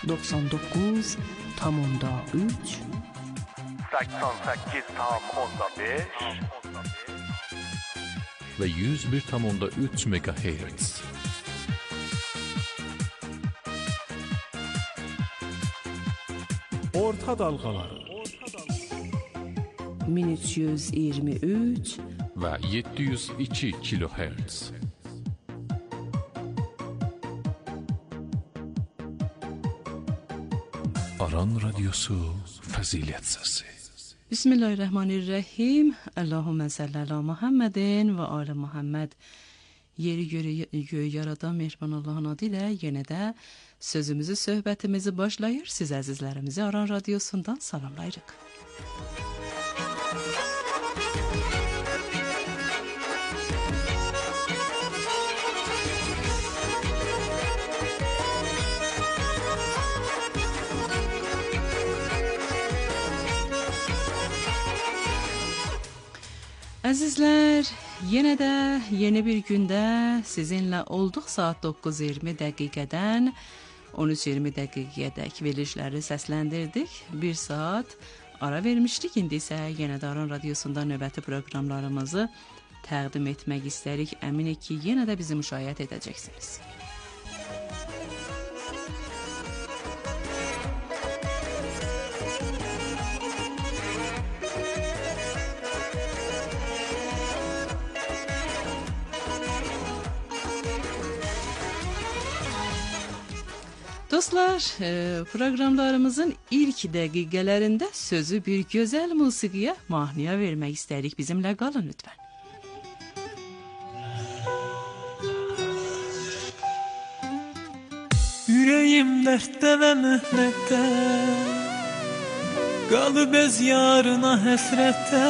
99,3 88,5 ve 101,3 MHz. Orta dalgalar 1323 ve 702 kHz. Aran Radyosu Fazilet Sesi. Bismillahirrahmanirrahim. Allahümme salli ala Muhammedin ve ala Muhammed. Yeri göğü yaradan mehriban Allah'ın adıyla yine de sözümüzü, söhbətimizi başlayır. Siz əzizlərimizi Aran Radyosundan salamlayırıq. Əzizlər, yenə də yeni bir gündə sizinlə olduq. Saat 9:20 dəqiqədən 13:20 dəqiqədək verilişləri səsləndirdik. Bir saat ara vermişdik. İndi isə yenə də Aran Radyosunda növbəti proqramlarımızı təqdim etmək istərik. Əminik ki, yenə də bizi müşahidə edəcəksiniz. Dostlar, proqramlarımızın ilk dəqiqələrində sözü bir gözəl musiqiyə, mahnıya vermək istərik. Bizimlə qalın lütfən. Yüreğim dertte ve mühnette, kalıp öz yarına hasrette,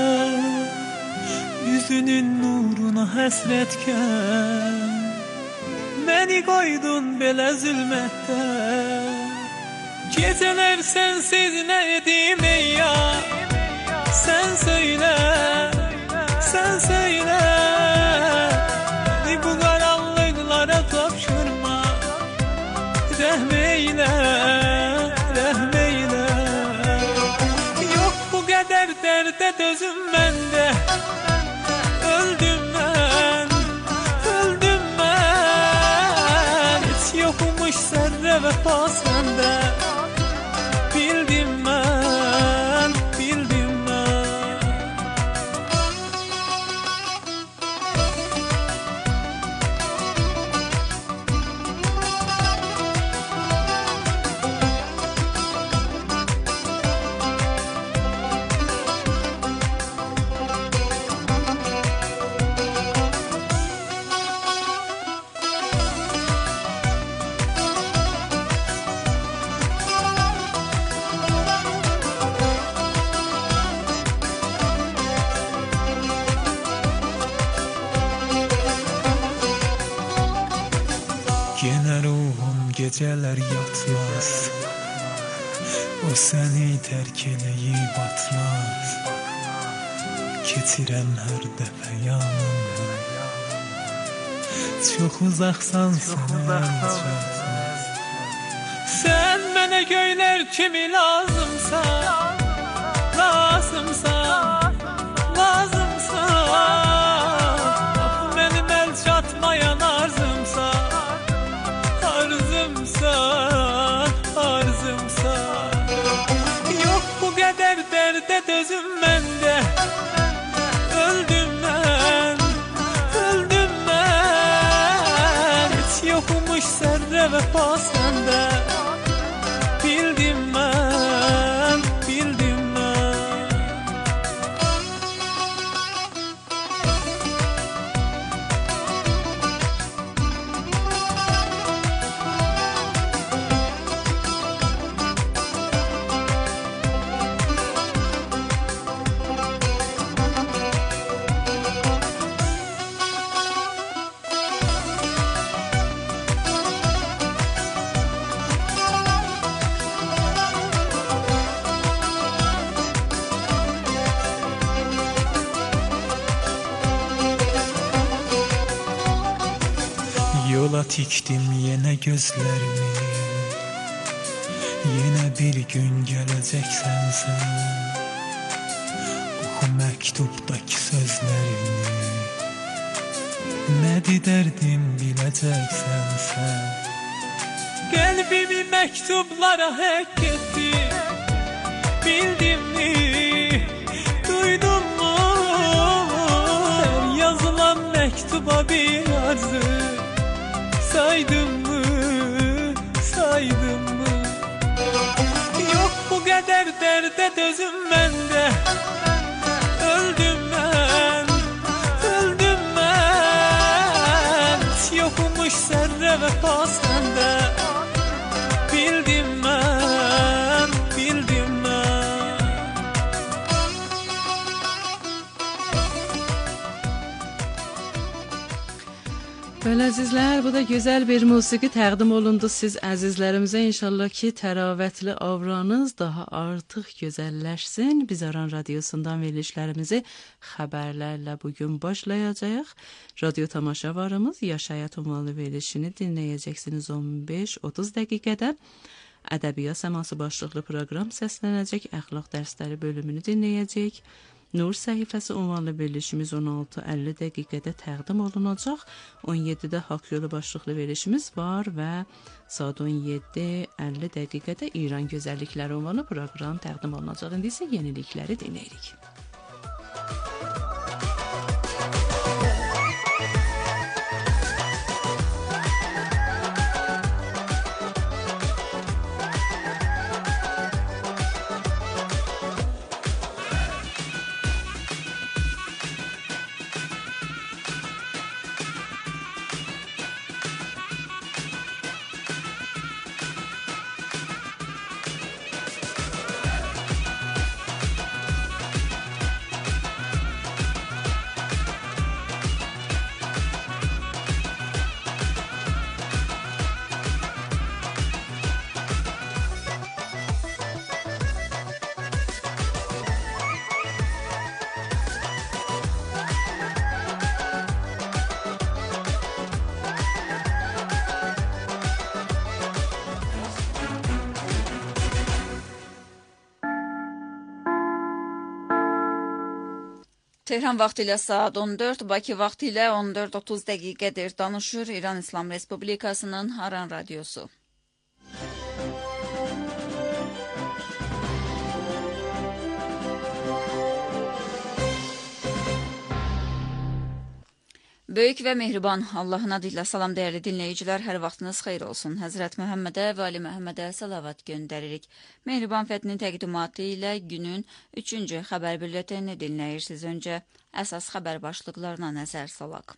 yüzünün nuruna hasretken beni koydun belə zülmətdə. Geceler sensiz ne edeyim ey ya? Sen söyle, sen söyle. Beni bu karanlıklara tapşırma. Rahmeyle, rahmeyle. Yok bu kadar derde dözüm bende. Öldüm ben, öldüm ben. Hiç yokmuş zerre vefa sende. Bildim ben, bildim ben. Gene ruhum geceler yatmaz, o seni terk eleyip atmaz. Keçirəm hər dəfə yanımda, çox uzaqsan sənə çatmaz. Sən mənə göylər kimi lazımsa, lazımsa, lazımsa. Mənim əl çatmayan arzımsa, arzımsa, arzımsa. Yok bu kadar derde dözüm bende. Öldüm ben, öldüm ben. Hiç yokmuş zerre vefa sende. Bildim ben, bildim ben. Yola tikdim yine gözlerimi, Yine bir gün geleceksen sen, oku mektubdaki sözlerimi. Nedir derdim bileceksen sen. Kalbimi mektuplara hak etti. Bildin mi? Duydun mu? Her yazılan mektuba bir arzu. Saydın mı? Saydın mı? Yok bu kadar derde dözüm bende. Öldüm ben. Öldüm ben. Yokmuş zerre vefa sende. Bildim ben. Bildim ben. Bəli əzizlər, bu da gözəl bir musiqi təqdim olundu siz əzizlərimizə. İnşallah ki, təravətli avranız daha artıq gözəlləşsin. Biz Aran Radiosundan verilişlərimizi xəbərlərlə bugün başlayacağıq. Radyo tamaşavarımız Yaş Həyat ünvanlı verilişini dinləyəcəksiniz 15-30 dəqiqədə. Ədəbiyyat səması başlıqlı proqram səslənəcək. Əxlaq dərsləri bölümünü dinləyəcək. Nur səhifəsi ünvanlı verilişimiz 16:50 dəqiqədə təqdim olunacaq. 17-də Haqq yolu başlıqlı verilişimiz var və saat 17:50 dəqiqədə İran gözəllikləri ünvanlı proqram təqdim olunacaq. İndi isə yenilikləri dinləyirik. Tehran vaxtı ilə saat 14, Bakı vaxtı ilə 14:30 dəqiqədir. Danışır İran İslam Respublikasının Aran Radiosu. Böyük və mehriban Allahın adıyla salam dəyərli dinləyicilər, hər vaxtınız xeyir olsun. Həzrət Məhəmmədə və Ali Məhəmmədə salavat göndəririk. Mehriban fətinin təqdimatı ilə günün 3-cü xəbər bülletini dinləyirsiniz. Öncə əsas xəbər başlıqlarına nəzər salaq.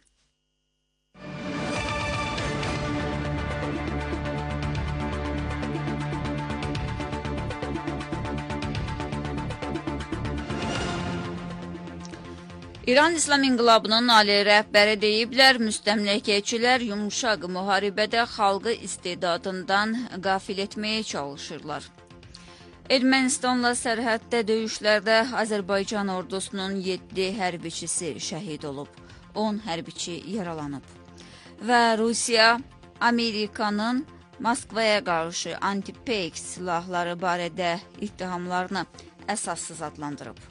İran İslam İnqilabının ali rəhbəri deyiblər, müstəmləkəçilər yumuşaq müharibədə xalqı istedadından qafil etməyə çalışırlar. Ermənistanla sərhəddə döyüşlərdə Azərbaycan ordusunun 7 hərbiçisi şəhid olub, 10 hərbiçi yaralanıb. Və Rusiya, Amerikanın Moskvaya qarşı anti-PEK silahları barədə ittihamlarını əsassız adlandırıb.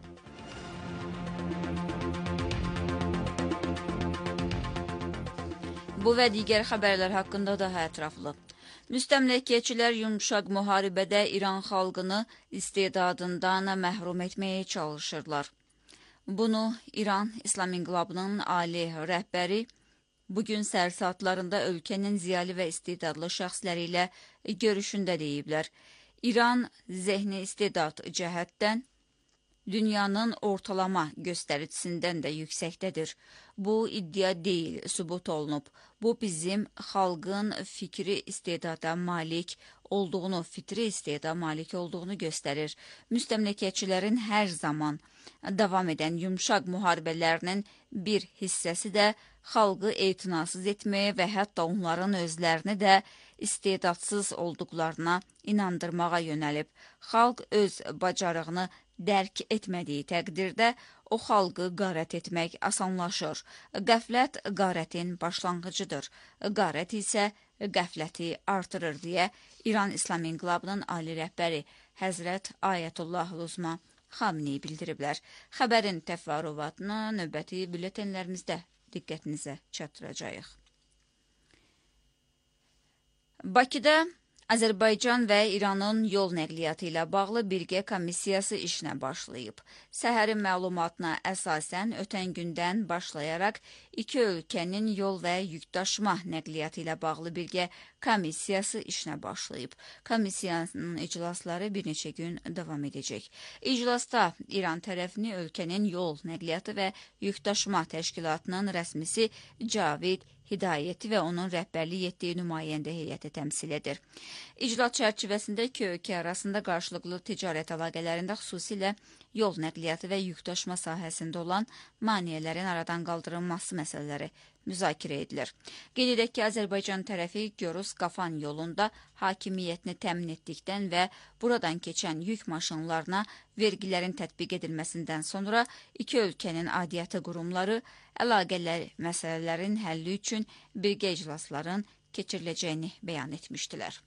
Bu və digər xəbərlər haqqında daha ətraflı. Müstəmləkəçilər yumuşaq müharibədə İran xalqını istedadından məhrum etməyə çalışırlar. Bunu İran İslam İnqilabının ali rəhbəri bugün səhər saatlarında ölkənin ziyalı və istedadlı şəxsləri ilə görüşündə deyiblər. İran zehni istedad cəhətdən dünyanın ortalama göstəricisindən də yüksəkdədir. Bu iddia deyil, sübut olunub. Bu bizim xalqın fitri istedada malik olduğunu göstərir. Müstəmləkəçilərin hər zaman davam edən yumşaq müharibələrinin bir hissəsi də xalqı etinasız etməyə və hətta onların özlərini də istedadsız olduqlarına inandırmağa yönəlib. Xalq öz bacarığını dərk etmədiyi təqdirdə o xalqı qarət etmək asanlaşır. Qəflət qarətin başlanğıcıdır. Qarət isə qəfləti artırır deyə İran İslam İnqilabının ali rəhbəri Həzrət Ayətullah Uzma Xamenei bildiriblər. Xəbərin təfərrüatını növbəti bülletenlərimizdə diqqətinizə çatdıracağıq. Bakıda Azərbaycan və İranın yol nəqliyyatı ilə bağlı birgə komissiyası işinə başlayıb. Səhərin məlumatına əsasən ötən gündən başlayaraq iki ölkənin yol və yükdaşıma nəqliyyatı ilə bağlı birgə komissiyası işinə başlayıb. Komissiyanın iclasları bir neçə gün davam edəcək. İclasda İran tərəfini ölkənin yol nəqliyyatı və yükdaşıma təşkilatının rəsmisi Cavid Hidayəti və onun rəhbərlik etdiyi nümayəndə heyəti təmsil edir. İclas çərçivəsində iki ölkə arasında qarşılıqlı ticarət əlaqələrində xüsusilə yol nəqliyyatı və yükdaşıma sahəsində olan maneələrin aradan qaldırılması məsələləri müzakirə edilir. Qeyd edək ki, Azərbaycan tərəfi Görüz-Qafan yolunda hakimiyyətini təmin etdikdən və buradan keçən yük maşınlarına vergilərin tətbiq edilməsindən sonra iki ölkənin aidiyyatı qurumları əlaqələr məsələlərin həlli üçün birgə iclasların keçiriləcəyini bəyan etmişdilər.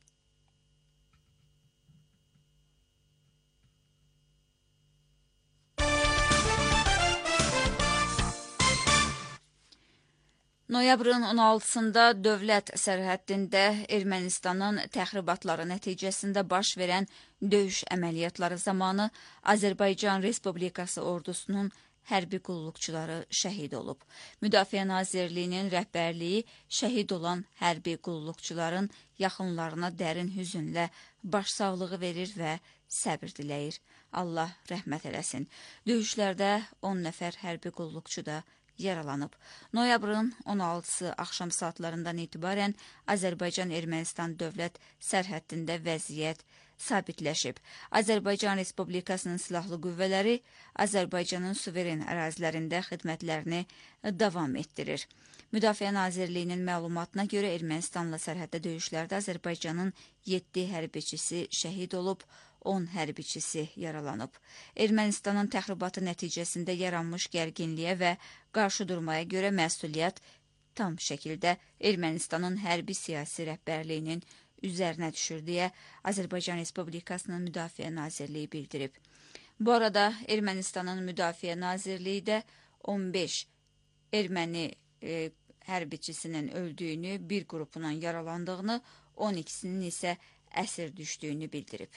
Noyabrın 16-sında dövlət sərhəddində Ermənistanın təxribatları nəticəsində baş verən döyüş əməliyyatları zamanı Azərbaycan Respublikası ordusunun hərbi qulluqçuları şəhid olub. Müdafiə Nazirliyinin rəhbərliyi şəhid olan hərbi qulluqçuların yaxınlarına dərin hüzünlə başsağlığı verir və səbir diləyir. Allah rəhmət eləsin. Döyüşlərdə 10 nəfər hərbi qulluqçu da yaralanıb. Noyabrın 16-sı axşam saatlarından etibarən Azərbaycan-Ermənistan dövlət sərhəddində vəziyyət sabitləşib. Azərbaycan Respublikasının silahlı qüvvələri Azərbaycanın suveren ərazilərində xidmətlərini davam etdirir. Müdafiə Nazirliyinin məlumatına görə Ermənistanla sərhəddə döyüşlərdə Azərbaycanın 7 hərbiçisi şəhid olub, 10 hərbiçisi yaralanıb. Ermənistanın təxribatı nəticəsində yaranmış gərginliyə və qarşı durmaya görə məsuliyyət tam şəkildə Ermənistanın hərbi siyasi rəhbərliyinin üzərinə düşür deyə Azərbaycan Respublikasının Müdafiə Nazirliyi bildirib. Bu arada Ermənistanın Müdafiə Nazirliyi də 15 erməni hərbiçisinin öldüyünü, bir qrupunun yaralandığını, 12-sinin isə əsir düşdüyünü bildirib.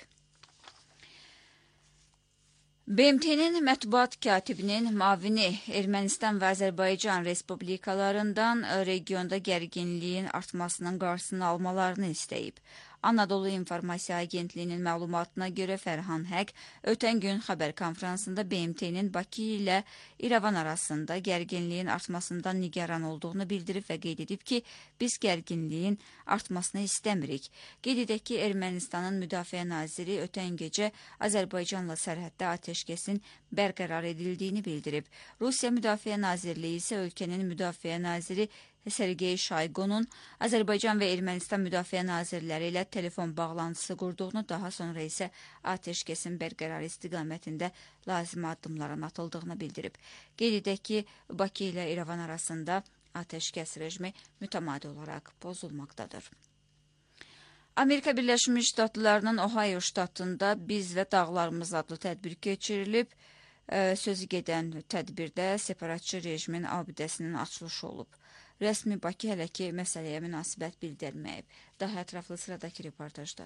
BMT-nin mətbuat katibinin mavini Ermənistan və Azərbaycan respublikalarından regionda gərginliyin artmasının qarşısını almalarını istəyib. Anadolu İnformasiya Agentliyinin məlumatına görə Fərhan Həq ötən gün xəbər konferansında BMT-nin Bakı ilə İrəvan arasında gərginliyin artmasından nigaran olduğunu bildirib və qeyd edib ki, biz gərginliyin artmasını istəmirik. Qeyd edək ki, Ermənistanın Müdafiə Naziri ötən gecə Azərbaycanla sərhəddə atəşkəsin bərqərar edildiyini bildirib. Rusiya Müdafiə Nazirliyi isə ölkənin Müdafiə Naziri Sergey Şayqonun Azərbaycan və Ermənistan müdafiə nazirləri ilə telefon bağlantısı qurduğunu, daha sonra isə atəşkəsin bərqərar istiqamətində lazımi addımların atıldığını bildirib. Qeyd edək ki, Bakı ilə İrəvan arasında atəşkəs rejimi mütəmadi olaraq pozulmaqdadır. Amerika Birləşmiş Ştatlarının Ohio ştatında Biz və Dağlarımız adlı tədbir keçirilib. Sözü gedən tədbirdə separatçı rejimin abidəsinin açılışı olub. Rəsmi Bakı hələ ki məsələyə münasibət bildirməyib. Daha ətraflı sıradakı reportajda.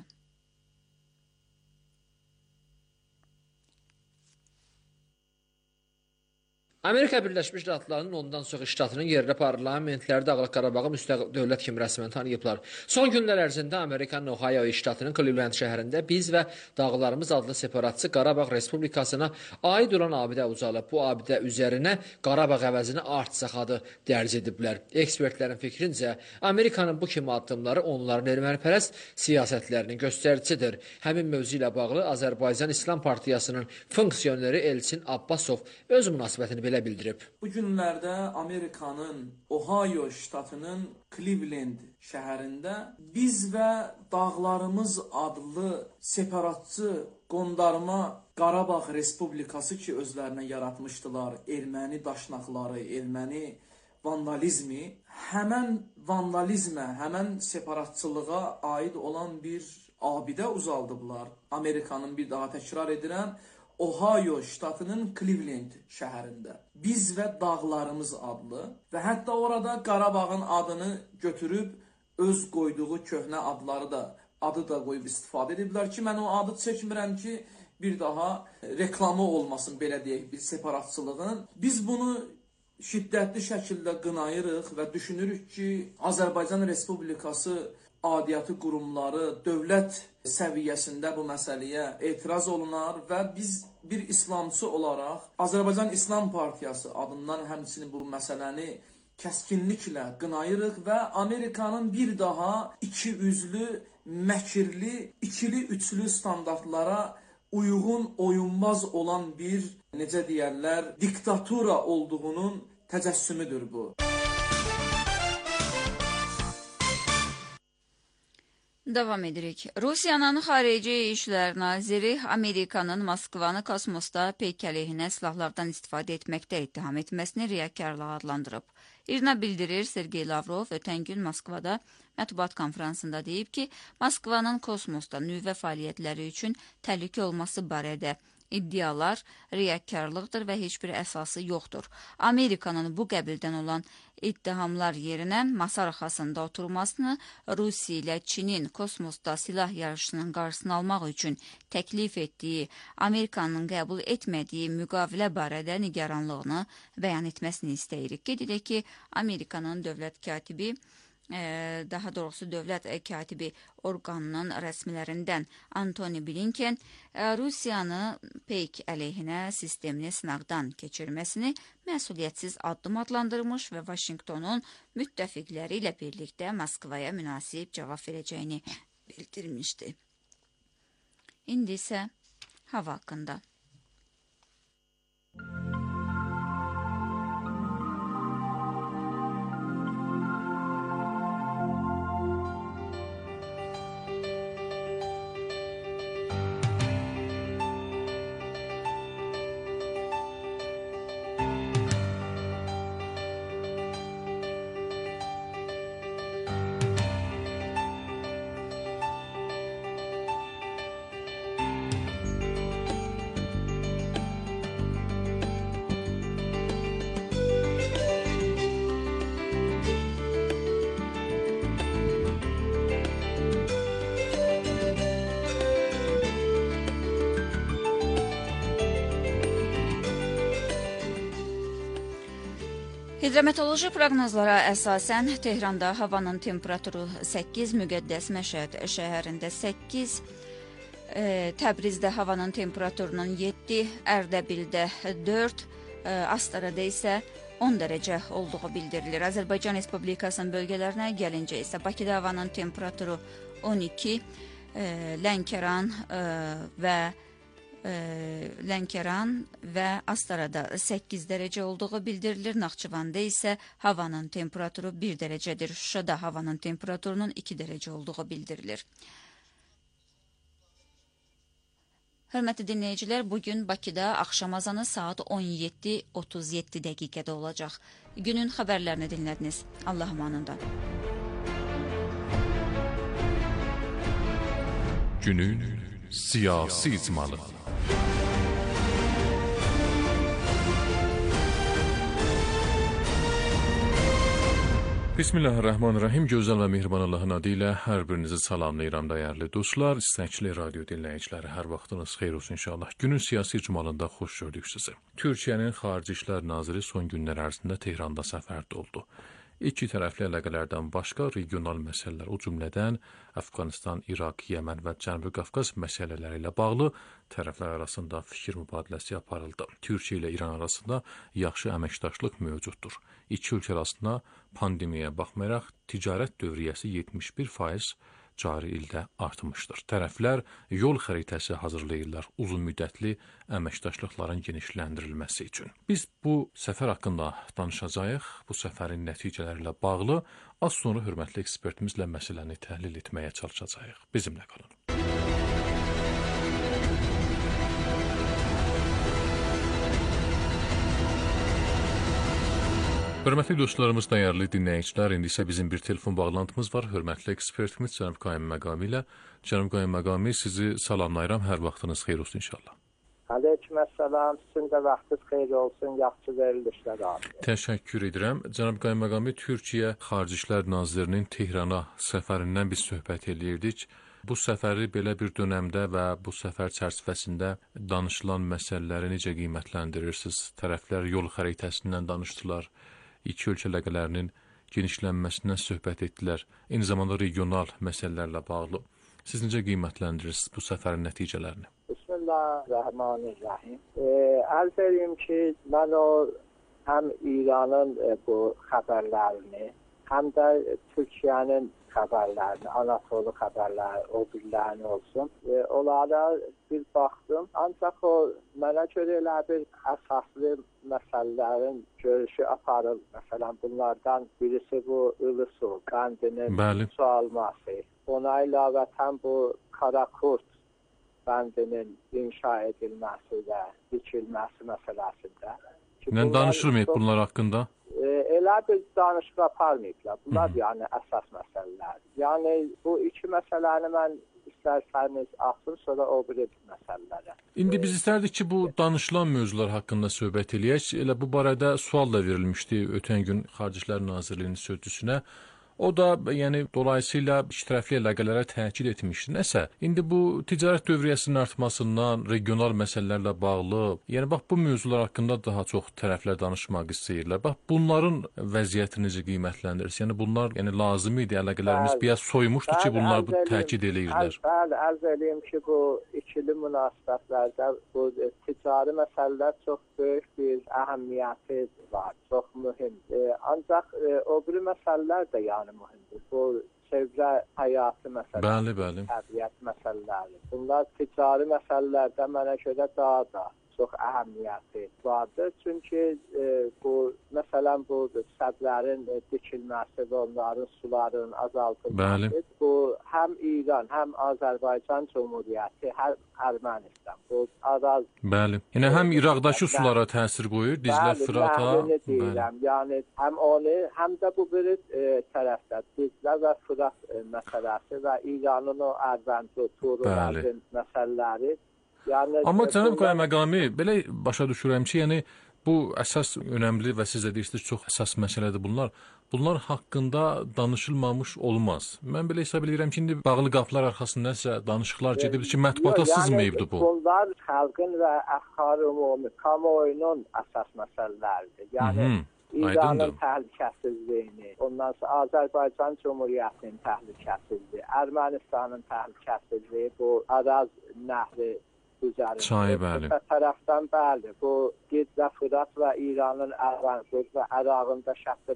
Amerika Birləşmiş Ştatlarının ondan sonra ştatının yerli parlamentləri Dağlıq Qarabağı müstəqil dövlət kimi rəsmən tanıyıblar. Son günlər ərzində Amerikanın Ohio ştatının Cleveland şəhərində Biz və Dağlarımız adlı separatçı Qarabağ Respublikasına aid olan abidə ucalıb. Bu abidə üzərinə Qarabağ əvəzini Artsaq adı dərc ediblər. Ekspertlərin fikrincə, Amerikanın bu kimi addımları onların ermənipərəst siyasətlərinin göstəricisidir. Həmin mövzu ilə bağlı Azərbaycan İslam Partiyasının funksioneri Elçin Abbasov öz münasibətini belə bildirib. Bu günlərdə Amerikanın Ohio ştatının Cleveland şəhərində Biz və Dağlarımız adlı separatçı qondarma Qarabağ Respublikası ki özlərinə yaratmışdılar, erməni daşnaqları, erməni vandalizmi həmən vandalizmə, həmən separatçılığa aid olan bir abidə uzaldıblar. Amerikanın, bir daha təkrar edirəm, Ohio ştatının Cleveland şəhərində Biz və Dağlarımız adlı və hətta orada Qarabağın adını götürüb öz qoyduğu köhnə adı da qoyub istifadə ediblər ki, mən o adı çəkmirəm ki, bir daha reklamı olmasın, belə deyək, bir separatçılığın. Biz bunu şiddətli şəkildə qınayırıq və düşünürük ki, Azərbaycan Respublikası adiyyatı qurumları dövlət səviyyəsində bu məsələyə etiraz olunar və biz bir İslamçı olaraq Azərbaycan İslam Partiyası adından həmçinin bu məsələni kəskinliklə qınayırıq və Amerikanın bir daha iki üzlü, məkirli, ikili, üçlü standartlara uyğun, oyunbaz olan bir, necə deyərlər, diktatura olduğunun təcəssümüdür bu. Davam edirik. Rusiyanın Xarici İşlər Naziri Amerikanın Moskvanı kosmosda peyk əleyhinə silahlardan istifadə etməkdə ittiham etməsini riyakarlığa adlandırıb. İRNA bildirir, Sergey Lavrov ötən gün Moskvada mətbuat konferansında deyib ki, Moskvanın kosmosda nüvə fəaliyyətləri üçün təhlükə olması barədə iddialar riyakarlıqdır və heç bir əsası yoxdur. Amerikanın bu qəbildən olan ittihamlar yerinə masa arxasında oturmasını, Rusiya ilə Çinin kosmosda silah yarışının qarşısını almaq üçün təklif etdiyi, Amerikanın qəbul etmədiyi müqavilə barədə nigaranlığını bəyan etməsini istəyirik. Qeyd edək ki, Amerikanın dövlət katibi, daha doğrusu dövlət katibi orqanının rəsmilərindən Antony Blinken Rusiyanı peyk əleyhinə sistemini sınaqdan keçirməsini məsuliyyətsiz addım adlandırmış və Vaşinqtonun müttəfiqləri ilə birlikdə Moskvaya münasib cavab verəcəyini bildirmişdi. İndi isə hava haqqında. Hidrometeoroloji proqnozlara əsasən Tehranda havanın temperaturu 8, Müqəddəs Məşəd şəhərində 8, Təbrizdə havanın temperaturunun 7, Ərdəbildə 4, Astarada isə 10 dərəcə olduğu bildirilir. Azərbaycan Respublikasının bölgələrinə gəlincə isə Bakıda havanın temperaturu 12, Lənkəran və Astarada 8 dərəcə olduğu bildirilir. Naxçıvanda isə havanın temperaturu 1 dərəcədir. Şuşada havanın temperaturunun 2 dərəcə olduğu bildirilir. Hörmətli dinləyicilər, bugün Bakıda axşam azanı saat 17:37 dəqiqədə olacaq. Günün xəbərlərini dinlədiniz. Allah amanında. Günün siyasi icmalı. Bismillahirrahmanirrahim. Gözəl və mehriban Allahın adı ilə hər birinizi salamlayıram dəyərli dostlar, istəkli radio dinləyiciləri. Hər vaxtınız xeyir olsun inşallah. Günün siyasi icmalında xoş gördük sizi. Türkiyənin Xarici İşlər Naziri son günlər ərzində Tehranda səfərdə oldu. İki tərəfli əlaqələrdən başqa regional məsələlər, o cümlədən Əfqanistan, İraq, Yəmən və Cənubi Qafqaz məsələləri ilə bağlı tərəflər arasında fikir mübadiləsi aparıldı. Türkiyə ilə İran arasında yaxşı əməkdaşlıq mövcuddur. İki ölkə arasında pandemiyaya baxmayaraq ticarət dövriyyəsi 71% cari ildə artmışdır. Tərəflər yol xəritəsi hazırlayırlar uzunmüddətli əməkdaşlıqların genişləndirilməsi üçün. Biz bu səfər haqqında danışacağıq. Bu səfərin nəticələri ilə bağlı az sonra hörmətli ekspertimizlə məsələni təhlil etməyə çalışacağıq. Bizimlə qalın. Hörmətli dostlarımız, dəyərli dinləyicilər, indi isə bizim bir telefon bağlantımız var. Hörmətli ekspertimiz Cənab Qayım Məqami ilə. Cənab Qayım Məqami, sizi salamlayıram. Hər vaxtınız xeyir olsun inşallah. Aleykümselam, sizin də vaxtınız xeyir olsun, yaxşı verilişlər abi. Təşəkkür edirəm. Cənab Qayım Məqami, Türkiyə Xarici İşlər Nazirinin Tehrana səfərindən biz söhbət eləyirdik. Bu səfəri belə bir dönəmdə və bu səfər çərçivəsində danışılan məsələləri necə qiymətləndirirsiniz? Tərəflər yol xəritəsindən danışdılar, iki ölkə əlaqələrinin genişlənməsindən söhbət etdilər, eyni zamanda regional məsələlərlə bağlı. Siz necə qiymətləndirirsiniz bu səfərin nəticələrini? Bismillahirrahmanirrahim. Arz edeyim ki, mən o həm İranın bu xəbərlərini, həm də Türkiyənin xəbərlərini, Anatolu xəbərləri, o birlərini olsun. Onlara bir baxdım. Ancaq o mənə görə elə bir əsaslı məsələlərin görüşü aparır. Məsələn, bunlardan birisi bu Ilısu, Qəndinin su alması. Ona ilavətən bu Karakurt bəndinin inşa edilməsi və dikilməsi məsələsində. Nə danışılmayıb bunlar haqqında? Elə bir danışıq aparmayıblar. Bunlar yəni əsas məsələlər. Yəni bu iki məsələni mən istərsəniz axır, sonra o biri məsələlərə. İndi biz istərdik ki, bu danışılan mövzular haqqında söhbət eləyək. Elə bu barədə sual da verilmişdi ötən gün Xarici İşlər Nazirliyinin sözçüsünə. O da, yəni, dolayısıyla ikitərəfli əlaqələrə təkid etmişdi. Nəsə, indi bu ticarət dövriyyəsinin artmasından, regional məsələlərlə bağlı, yəni bax bu mövzular haqqında daha çox tərəflər danışmaq istəyirlər. Bax bunların vəziyyətini necə qiymətləndirirsiniz? Yəni bunlar, yəni lazım idi, əlaqələrimiz biraz soymuşdu ki, bunlar bu təkid eləyirlər. Bəli, arz edeyim ki, bu ikili münasibətlərdə bu ticari məsələlər çox böyük bir əhəmiyyəti var, çox mühümdür. Ancaq o biri məsələlər də yəni mühümdür. Bu çevrə həyatı məsələləri, təbiət məsələləri. Bunlar ticari məsələlərdə mənə görə daha da çox əhəmiyyəti vardır. Çünki bu, məsələn, bu səblərin dikilməsi və onların suların azaldılması, bu həm İran, həm Azərbaycan Cumhuriyyəti, həm Ermənistan. Bu araz... Bəli. Yəni həm İraqdakı sulara təsir qoyur, Dizlə, Fırata... Bəli, deyirəm. Yəni həm onu, həm də bu biri tərəfdə Dizlə və Fırat məsələsi və İranın o Ərvənd, Turulərin məsələləri. Yəni, amma Cənab Qayım Məqami, belə başa düşürəm ki, yəni bu əsas önəmli və siz də deyirsiniz, çox əsas məsələdir bunlar. Bunlar haqqında danışılmamış olmaz. Mən belə hesab edirəm ki, indi bağlı qapılar arxasında nəsə danışıqlar gedibdir ki, mətbuata sızmayıbdır bu. Bunlar xalqın və əxar ümumi, kamuoyunun əsas məsələləridir. Yəni, İranın təhlükəsizliyini, ondan sonra Azərbaycan Cumhuriyyətinin təhlükəsizliyi, Ermənistanın təhlükəsizliyi, bu Araz nəhri üzərində. Çayı, bəli. Bu tərəfdən, bəli, bu Dizlə, Fırat və İranın Ərvənd və Ərağında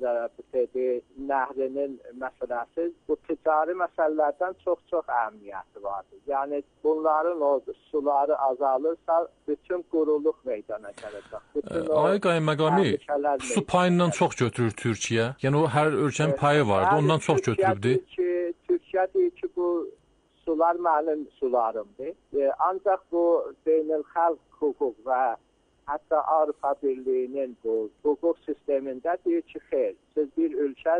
Şəhqi nəhrinin məsələsi bu ticari məsələlərdən çox əhəmiyyəti vardır. Yəni bunların o suları azalırsa bütün quruluq meydana gələcək. Ay Qayım Məqami, su payından çox götürür Türkiyə. Yəni o hər ölkənin payı vardı, ondan çox götürübdü. Türkiyə deyir ki, bu sular mənim sularımdır. Ancaq bu beynəlxalq hüquq və hətta Avropa Birliyinin bu hüquq sistemində deyir ki, xeyr, siz bir ölkə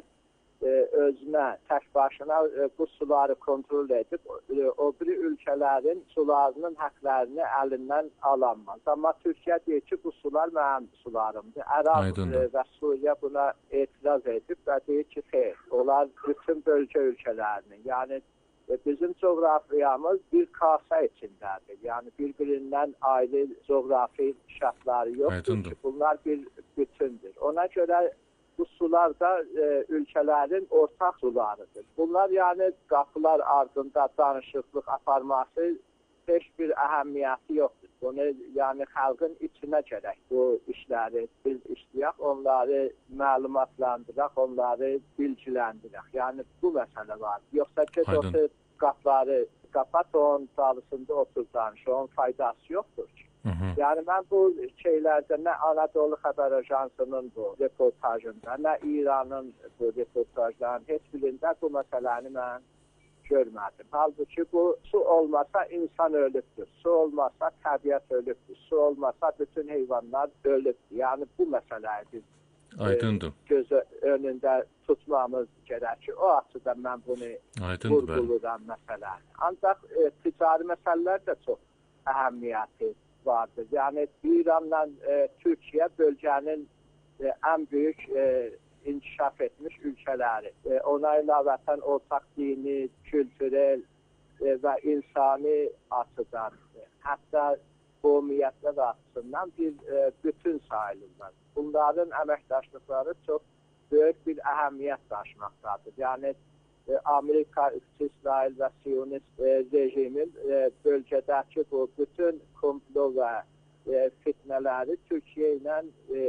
özünə, tək başına bu suları kontrol edib, o biri ölkələrin sularının həqlərini əlindən alanmaz. Amma Türkiyə deyir ki, bu sular mənim sularımdır. Ərəb və Suriya buna etiraz edib və deyir ki, xeyr, onlar bütün bölgə ölkələrinin, yəni bizim coğrafiyamız bir kasa içindədir. Yəni bir-birindən ayrı coğrafi şərtləri yoxdur ki, bunlar bir bütündür. Ona görə bu sular da ölkələrin ortaq sularıdır. Bunlar yəni qapılar ardında danışıqlıq aparması heç bir əhəmiyyəti yoxdur. Bunu yəni xalqın içinə gərək bu işləri biz işləyək, onları məlumatlandıraq, onları bilgiləndirək. Yəni bu məsələ var. Yoxsa ki, otur qapıları qapat, onun dalısında otur danış, onun faydası yoxdur ki. Yəni mən bu şeylərdə nə Anadolu Xəbər Ajansının bu reportajında, nə İranın bu reportajlarının heç birində bu məsələni mən görmədim. Halbuki bu su olmasa insan ölübdür, su olmasa təbiət ölübdür, su olmasa bütün heyvanlar ölübdür. Yəni bu məsələyi biz Aydındır. göz önündə tutmamız gərəkir. O açıdan mən bunu vurguluram məsələni. Ancaq ticari məsələlər də çox əhəmiyyəti vardır. Yəni İranla Türkiyə bölgənin ən böyük inkişaf etmiş ölkələri. Ona ilavətən ortaq dini, kültürel və insani açıdan, hətta qovmiyyətlər açısından bir bütün sayılırlar. Bunların əməkdaşlıqları çox böyük bir əhəmiyyət daşımaqdadır. Yəni Amerika, İsrail və Siyonist rejimin bölgədəki bu bütün komplo və fitnələri Türkiyə ilə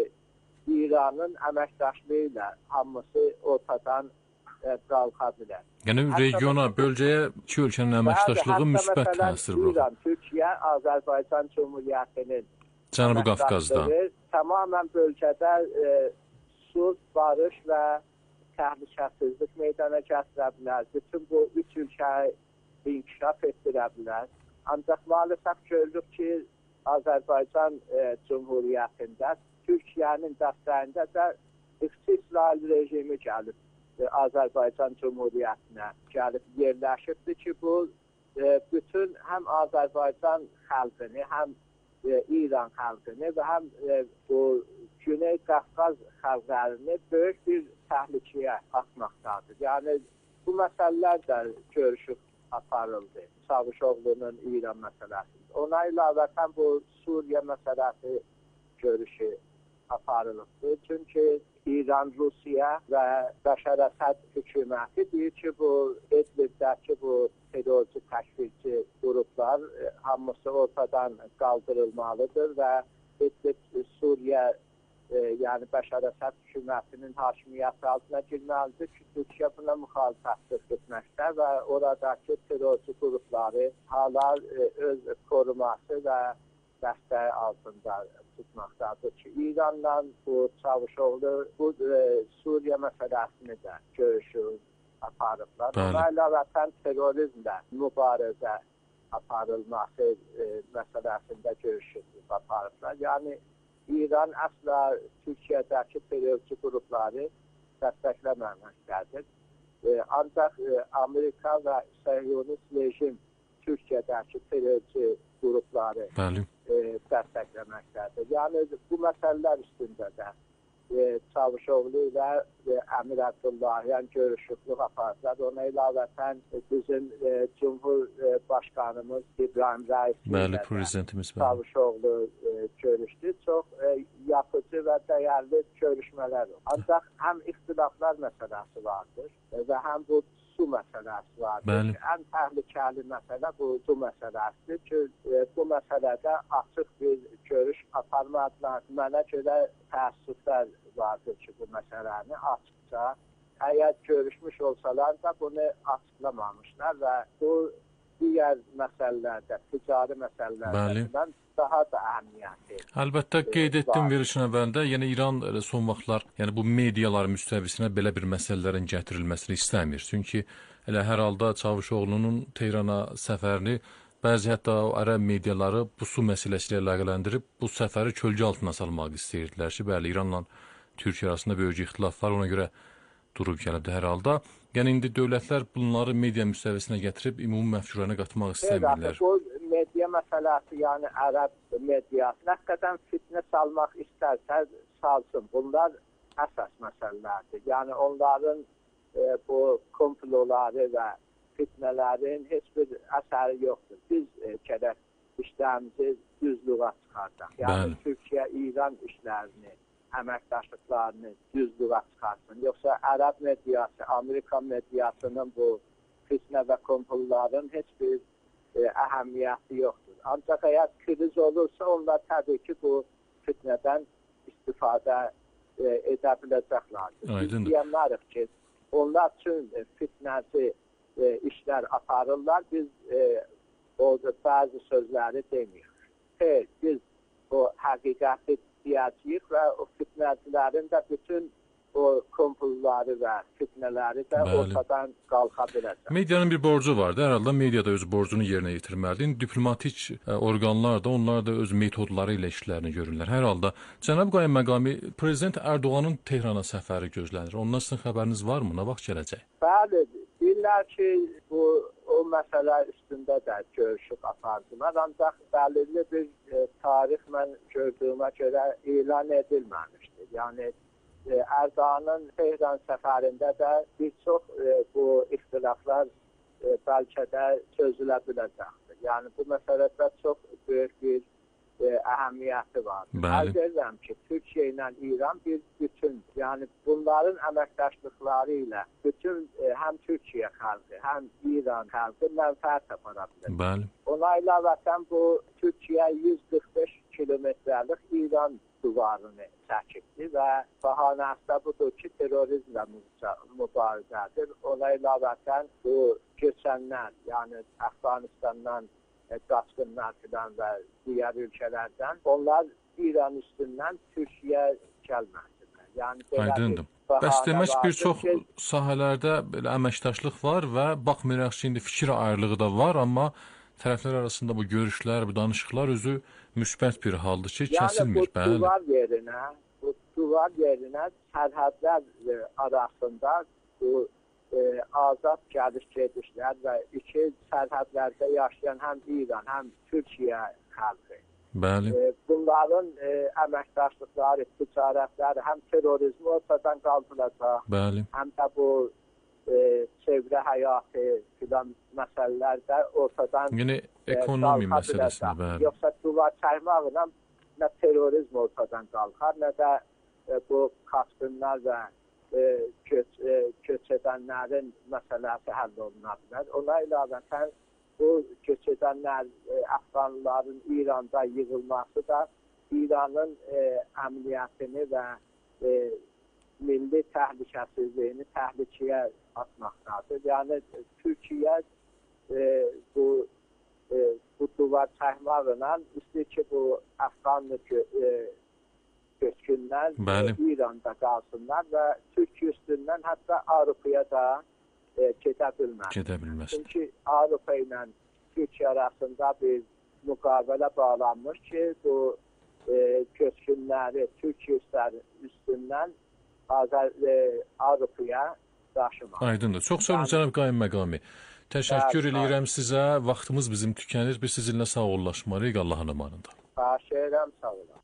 İranın əməkdaşlığı ilə hamısı ortadan qalxa bilər. Yəni regiona, bölgəyə iki ölkənin əməkdaşlığı müsbət təsir buraxır. İran, Türkiyə, Azərbaycan Cümhuriyyətinin Cənubi Qafqazda tamamilə bölgədə sülh, barış və təhlükəsizlik meydana gətirə bilər. Bütün bu üç ölkəni inkişaf etdirə bilər. Ancaq maalesef görürük ki, Azərbaycan Cümhuriyyətində Türkiyənin dəstəyində də İsrail rejimi gəlib. Azərbaycan Cümhuriyyətinə gəlib yerləşibdir ki, bu bütün həm Azərbaycan xalqını, həm İran xalqını və həm bu Güney Qafqaz xalqlarını böyük bir təhlükəyə atmaqdadır. Yəni bu məsələlər də görüşüb aparıldı. Çavuşoğlu'nun İran məsələsi. Ona ilavətən bu Suriya məsələsi görüşü aparılıbdır. Çünki İran, Rusiya və Bəşər Əsəd hökuməti deyir ki, bu Idlib'dəki bu terörcü təşvikçi qruplar hamısı ortadan qaldırılmalıdır və Idlib Suriya yəni Bəşər Əsəd hökumətinin hakimiyyəti altına girməlidir ki, Türkiyə buna müxalifət etməkdə və oradakı terörcü qrupları hala öz koruması və dəstəyi altında tutmaqdadır ki, İranla bu Çavuşoğlu bu Suriya məsələsini də görüşür, aparıblar. Ona ilavətən terrorizmlə mübarizə aparılması məsələsində görüşür, aparıblar. Yəni İran əsla Türkiyədəki terörçü qrupları dəstəkləməməkdədir. Ancaq Amerika və Siyonist rejim Türkiyədəki terörçü qrupları dəstəkləməkdədir. Yəni bu məsələlər üstündə də Çavuşoğlu ilə Əmir Abdullahian görüşüklük apardılar. Ona ilavətən bizim Cumhurbaşqanımız İbrahim Rəisi ilə Çavuşoğlu görüşdü. Çox yapıcı və dəyərli görüşmələr oldu. Ancaq həm ixtilaflar məsələsi vardır və həm bu su məsələsi vardır. Ən təhlükəli məsələ bu su məsələsidir ki, bu məsələdə açıq bir görüş aparmadılar. Mənə görə təəssüflər vardır ki, bu məsələni açıqca əgər görüşmüş olsalar da bunu açıqlamamışlar və bu digər məsələlərdə, ticari məsələlərdən daha da əhəmiyyəti. Əlbəttə qeyd etdim verilişin əvvəlində, yəni İran son vaxtlar, yəni bu medialar müstəvisinə belə bir məsələlərin gətirilməsini istəmir. Çünki elə hər halda Çavuşoğlu'nun Tehrana səfərini bəzi hətta ərəb mediaları bu su məsələsi ilə əlaqələndirib bu səfəri kölgə altına salmaq istəyirdilər ki, bəli, İranla Türkiyə arasında böyük ixtilaf var, ona görə durub gəlibdir hər halda. Yəni indi dövlətlər bunları media müstəvisinə gətirib ümumi məfkurlarına qatmaq istəmirlər. Bu media məsələsi, yəni ərəb mediasına həqiqətən fitnə salmaq istərsə salsın. Bunlar əsas məsələlərdir. Yəni onların bu komploları və fitnələrin heç bir əsəri yoxdur. Biz gərək işlərimizi düzlüğə çıxardaq. Yəni Türkiyə-İran işlərini, əməkdaşlıqlarını düzlüğə çıxarsın. Yoxsa ərəb mediası, Amerika mediasının bu fitnə və komploların heç bir əhəmiyyəti yoxdur. Ancaq əgər kriz olursa, onlar təbii ki, bu fitnədən istifadə edə biləcəklərdir. Biz deyənlərik ki, onlar üçün fitnəci işlər aparırlar, biz orada bəzi sözləri demirik. Xeyr, biz o həqiqəti deyəcəyik və o fitnəcilərin də bütün o kompulları və fitnələri də Bəli. ortadan qalxa biləcək. Medianın bir borcu vardı. Hər halda media da öz borcunu yerinə yetirməlidir. Diplomatik orqanlar da onlar da öz metodları ilə işlərini görürlər. Hər halda cənab Qayım Məqami prezident Ərdoğanın Tehrana səfəri gözlənir. Ondan sizin xəbəriniz varmı? Nə vaxt gələcək? Bəli, deyirlər ki, o məsələ üstündə də görüşüb apardılar. Ancaq bəlirli bir tarix mən gördüyümə görə elan edilməmişdir. Yəni Erdoğan'ın Tehran səfərində də bir çox bu ixtilaflar bəlkə də çözülə biləcəkdir. Yəni bu məsələdə çox böyük bir əhəmiyyəti var. Arz edirəm ki, Türkiyə ilə İran bir bütündür. Yəni bunların əməkdaşlıqları ilə bütün həm Türkiyə xalqı, həm İran xalqı mənfəət tapara bilər. Bəli. Ona ilavətən bu Türkiyə 145 kilometrlik İran duvarını çəkibdir və bəhanəsi də budur ki, terrorizmlə mübarizədir. Ona ilavətən bu göçənlər, yəni Əfqanistandan qaçqınlar filan və digər ölkələrdən onlar İran üstündən Türkiyə gəlməsinlər. Yəni aydındır. Bəs demək bir çox sahələrdə belə əməkdaşlıq var və baxmayaraq ki, indi fikir ayrılığı da var, amma tərəflər arasında bu görüşlər, bu danışıqlar özü müsbət bir haldır ki, kəsilmir. Yəni bu duvar yerinə sərhədlər arasında bu azad gəliş-gedişlər və iki sərhədlərdə yaşayan həm İran, həm Türkiyə xalqı. Bəli. Bunların əməkdaşlıqları, ticarətləri, həm terrorizmi ortadan qaldıracaq, bəli, həm də bu çevrə həyatı filan məsələlər də ortadan yəni ekonomi məsələsinə, bəli. Yoxsa duvar çəkməklə nə terrorizm ortadan qalxar, nə də bu qaçqınlar və köç edənlərin məsələsi həll oluna bilər. Ona ilavətən bu köç edənlər, Əfqanların İranda yığılması da İranın əmniyyətini və milli təhlükəsizliyini təhlükəyə atmaqdadır. Yəni Türkiyə bu duvar çəkməklə istəyir ki, bu Əfqan köçkünlər İranda qalsınlar və Türkiyə üstündən hətta Avropaya da gedə bilməz. Çünki Avropa ilə Türkiyə arasında bir müqavilə bağlanmış ki, bu köçkünləri Türkiyə üstündən Avropaya daşımaq. Aydındır. Çox sağ olun cənab Qayım Məqami. Təşəkkür edirəm sizə. Vaxtımız bizim tükənir. Biz sizinlə sağollaşmalıyıq Allahın amanında. Xahiş edirəm, sağ olun.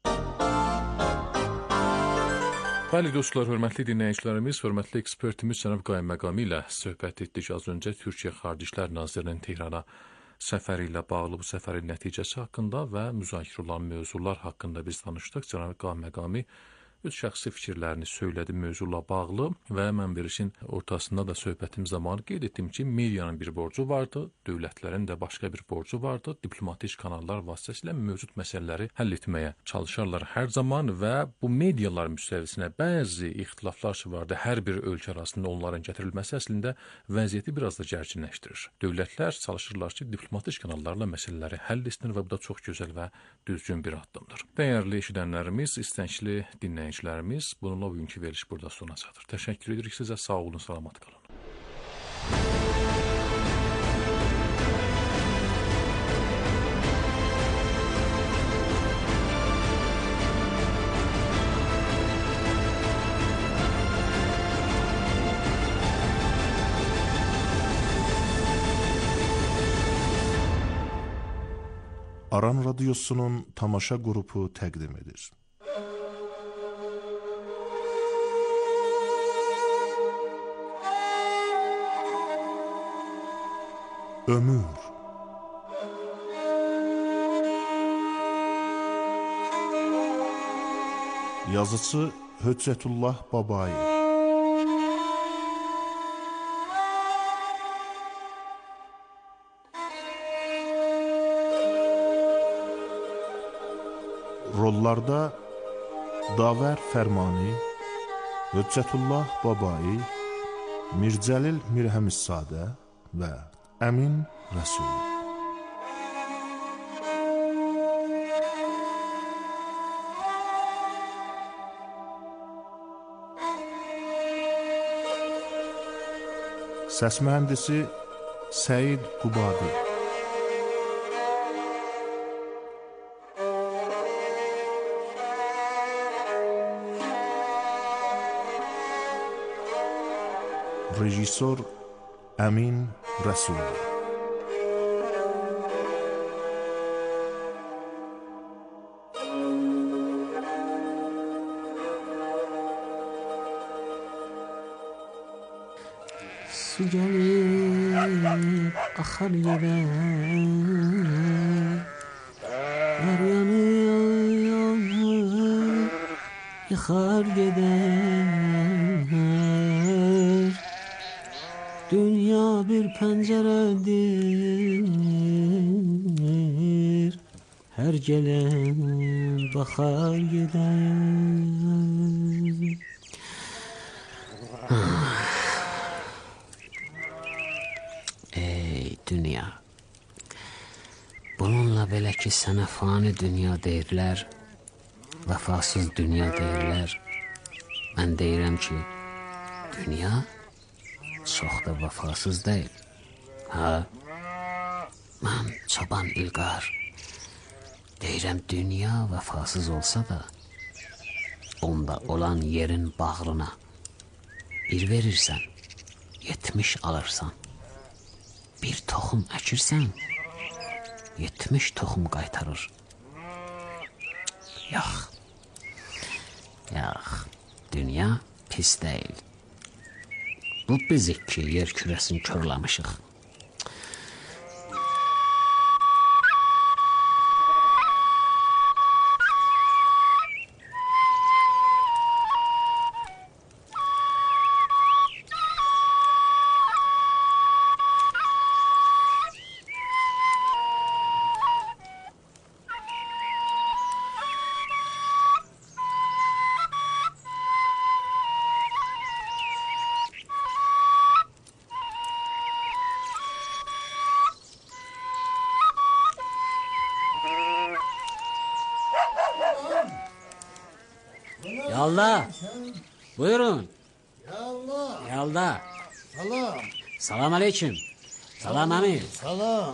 Bəli dostlar, hörmətli dinləyicilərimiz, hörmətli ekspertimiz cənab Qayım Məqami ilə söhbət etdik. Az öncə Türkiyə Xarici İşlər Nazirliyinin Tehrana səfəri ilə bağlı bu səfərin nəticəsi haqqında və müzakirə olan mövzular haqqında biz danışdıq. Cənab Qayım Məqami öz şəxsi fikirlərini söylədi mövzuyla bağlı və mən verilişin ortasında da söhbətim zamanı qeyd etdim ki, medianın bir borcu vardı, dövlətlərin də başqa bir borcu vardı. Diplomatik kanallar vasitəsilə mövcud məsələləri həll etməyə çalışarlar hər zaman və bu medialar müstəvisinə bəzi ixtilaflar vardı. Hər bir ölkə arasında onların gətirilməsi əslində vəziyyəti biraz da gərginləşdirir. Dövlətlər çalışırlar ki, diplomatik kanallarla məsələləri həll etsinlər və bu da çox gözəl və düzgün bir addımdır. Dəyərli eşidənlərimiz, istəkli dinləyicilərimiz, bununla bugünkü veriliş burada sona çatır. Təşəkkür edirik sizə, sağ olun, salamat qalın. Aran Radiosu'nun tamaşa qrupu təqdim edir. Ömür. Yazıcı Höccətullah Babai. Rollarda Davər Fərmani, Höccətullah Babai, Mirzəlil Mirhəmissadə və Əmin Rəsul. Səs mühəndisi Səid Qubadi. Rejissor Əmin Rəsulov. Su gelip akar gider, her yanı yağmur yıkar gider. Dünya bir penceredir, her gelen bakar gider. Ey dünya, bununla belə ki sənə fani dünya deyirlər, vəfasız dünya deyirlər. Mən deyirəm ki, dünya çox da vəfasız deyil. Ha? Mən Çoban İlqar deyirəm, dünya vəfasız olsa da, onda olan yerin bağrına bir verirsən, 70 alırsan. Bir toxum əkirsən, 70 toxum qaytarır. Yox, dünya pis deyil. Bu bizik ki, yer kürəsini körləmişik. Yalda, buyurun. Yalda. Salam. Salam aleyküm. Salam əmi. Salam.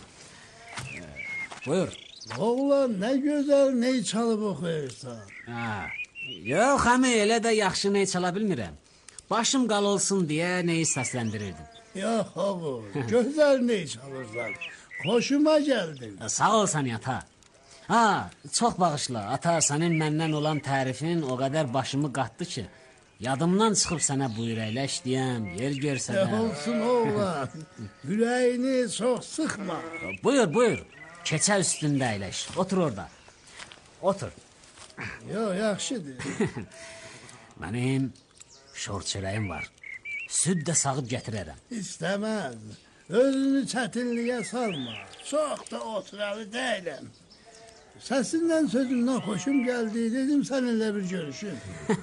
Buyur. Oğlan nə gözəl ney çalıb oxuyursan. Yox əmi, elə də yaxşı ney çala bilmirəm. Başım qal olsun deyə neyi səsləndirirdim. Yox oğul, gözəl ney çalırsan. Xoşuma gəldin. Sağ olsan ata. Çox bağışla, ata, sənin məndən olan tərifin o qədər başımı qatdı ki, yadımdan çıxıb sənə buyur əyləş deyəm, yer görsənə. Olsun oğlan, ürəyini çox sıxma. Buyur, keçə üstündə əyləş, otur orada. Otur. Yox, yaxşıdır. Mənim şor çörəyim var, süd də sağıb gətirərəm. İstəməz, özünü çətinliyə salma, çox da oturalı deyiləm. Səsindən, sözündən xoşum gəldi, dedim səninlə bir görüşüm.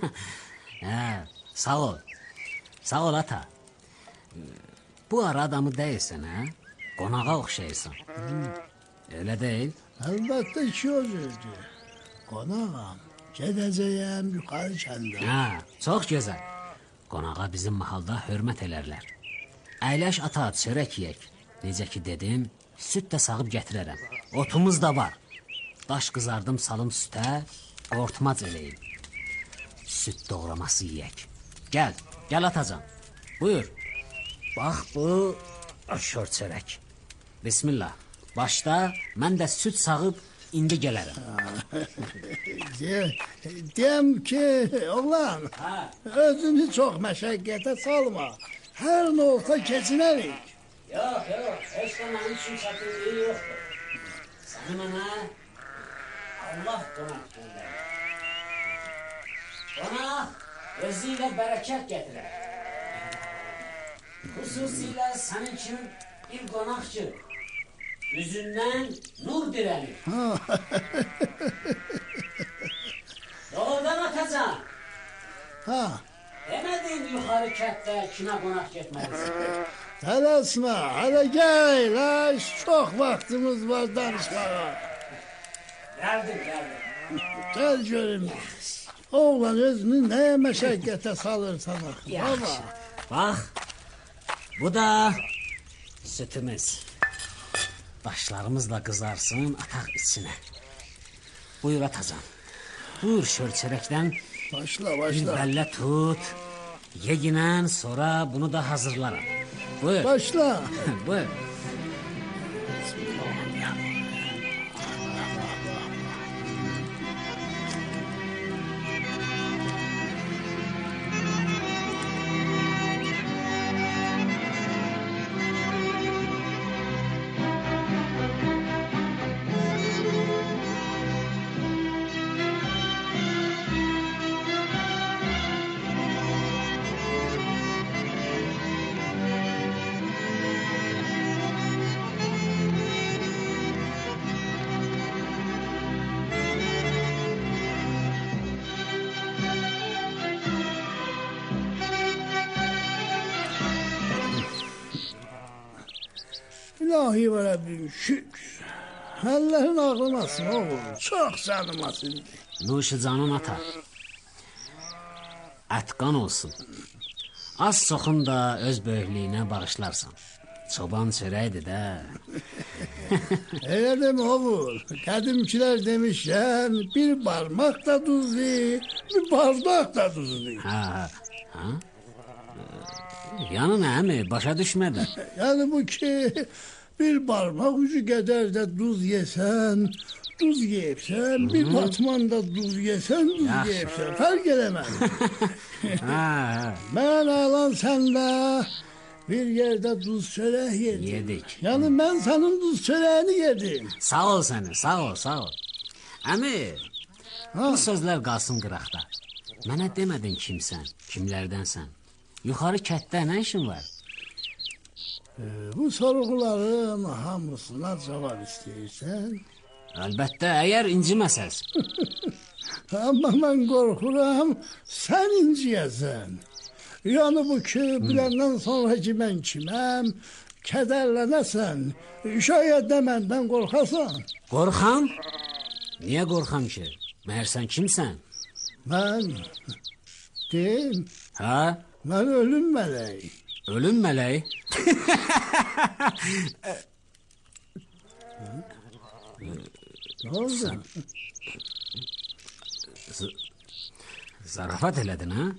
Sağ ol ata. Bu ara adamı deyilsən, qonağa oxşayırsan. Elə deyil? Əlbəttə ki, o cürdür. Qonağam, gedəcəyəm yuxarı kəndə. Çox gözəl. Qonağa bizim mahalda hörmət elərlər. Əyləş ata, çörək yeyək. Necə ki dedim, süd də sağıb gətirərəm. Otumuz da var. Daş qızardım salım sütə, qortmac eləyim. Süt doğraması yeyək. Gəl atacan. Buyur. Bax bu şor çörək. Bismillah. Başda mən də süt sağıb indi gələrəm. Deyəm ki, oğlan, özünü çox məşəqqətə salma. Hər nə olsa keçinərik. Yox, heç də mənim üçün çətinliyi yoxdur. Səni mənə Allah qonaq göndərir. Qonaq özü ilə bərəkət gətirər. Xüsusilə sənin kimi bir qonaq ki, üzündən nur dirənir. Doğrudan atacan. Demədin yuxarı kətdə kimə qonaq getməlisin. Tələsmə, hələ gəl, çox vaxtımız var danışmağa. Gəldim. Gəl görüm. Oğlan özünü nəyə məşəqqətə salırsan? Yaxşı. Bax, Bu da sütümüz. Başlarımızla kızarsın, ataq içine. Buyur atacan. Buyur şölçerekten. Başla. Bir belle tut. Yeginen sonra bunu da hazırlarım. Buyur. Başla. Buyur. İlahi ve Rabbim şükür. Allah'ın ağlamasın oğlum. Çok canımasın. Nuşu canın ata. Atqan olsun. Az çoxun da öz böyüklüyünə bağışlarsan. Çoban çörəkdir də. Öyle deme oğul. Kadimkiler demişler bir parmak da tuzlu, bir bardak da tuzlu. Ha. Yani nə mi? Başa düşmədi. Yani bu ki bir parmak ucu kadar da tuz yesen, tuz yiyepsen, bir batman da tuz yesen, tuz Yaxşı. yiyepsen. Fark edemem. Ha. Ben alan sende bir yerde tuz çörek yedim. Yedik. Yani ben senin tuz çöreğini yedim. Sağ ol səni, sağ ol. Əmi, bu sözlər qalsın qıraqda. Mənə demədin kimsən, kimlərdənsən. Yuxarı kətdə nə işin var? Bu soruların hamısına cevap istiyorsan. Əlbəttə, əgər inciməsəz. Ama ben korkuram sen inciyesen. Yani bu ki bilenden sonraki ben kimem, kederlenesen, şayet de benden korkasan. Qorxam? Niyə qorxam ki? Məhər sən kimsən? Ben değil, Ha? ben ölüm meleği. Ölüm mələyi? Ne oldu? Zarafat elədin, ha?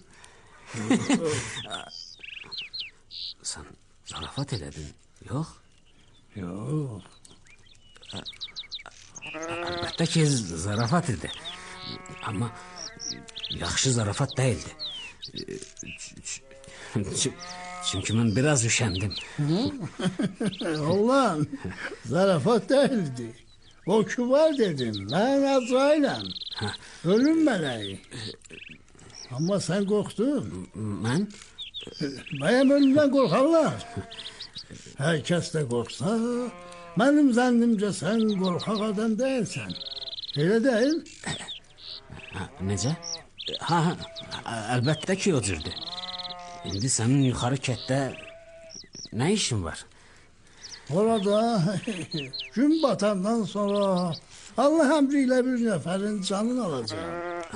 Sən zarafat elədin, yox? Yok. Əlbəttə ki, zarafat idi. Amma yaxşı zarafat deyildi. Çünkü mən biraz üşəndim. Oğlan, zarafat değildi. O kibar dedim, ben Azrail'im. Ölüm meleği. Ama sen korktun. Mən? Benim ölümden korkarlar. Herkes de korksa, benim zannimce sen korkak adam değilsen. Öyle değil. Necə? Ha, əlbəttə ki, o cürdür. İndi sənin yuxarı kətdə nə işin var? Orada gün batandan sonra Allah emriyle bir neferin canını alacağım.